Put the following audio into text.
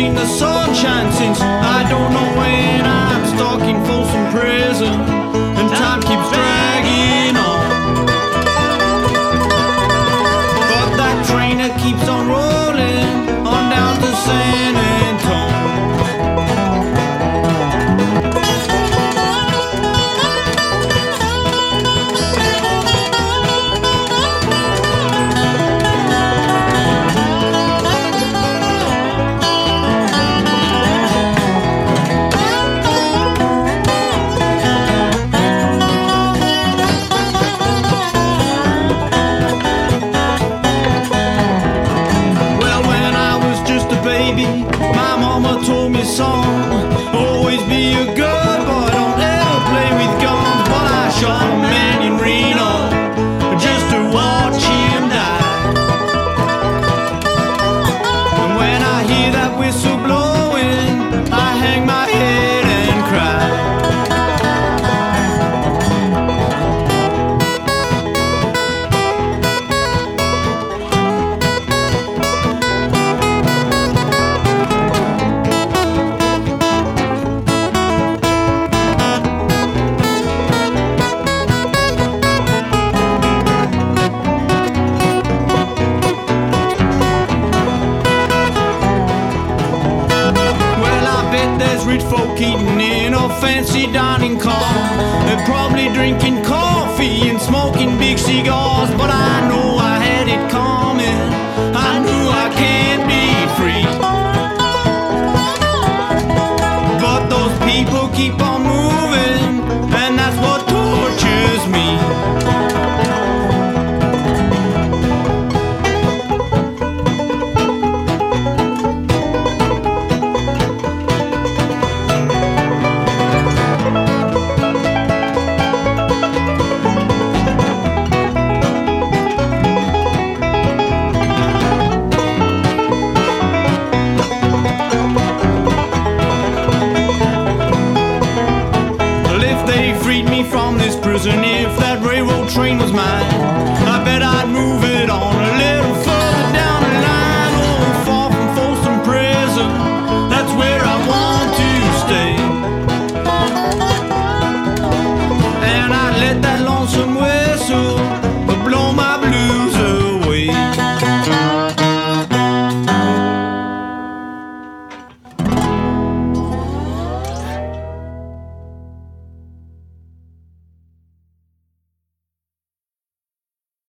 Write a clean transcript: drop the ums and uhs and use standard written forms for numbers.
seen the sunshine since I don't know when. I'm stuck in Folsom Prison and time keeps dragging on. But that train that keeps on rolling on down to San Antone. My mama told me, son, always be a good boy, don't ever play with guns. But I shot a man in Reno just to watch him die. And when I hear that whistle blowing, I hang my head and cry. There's rich folk eating in a fancy dining car. They're probably drinking coffee and smoking big cigars. But I know I had it coming. I knew I can't be free. But those people keep on moving.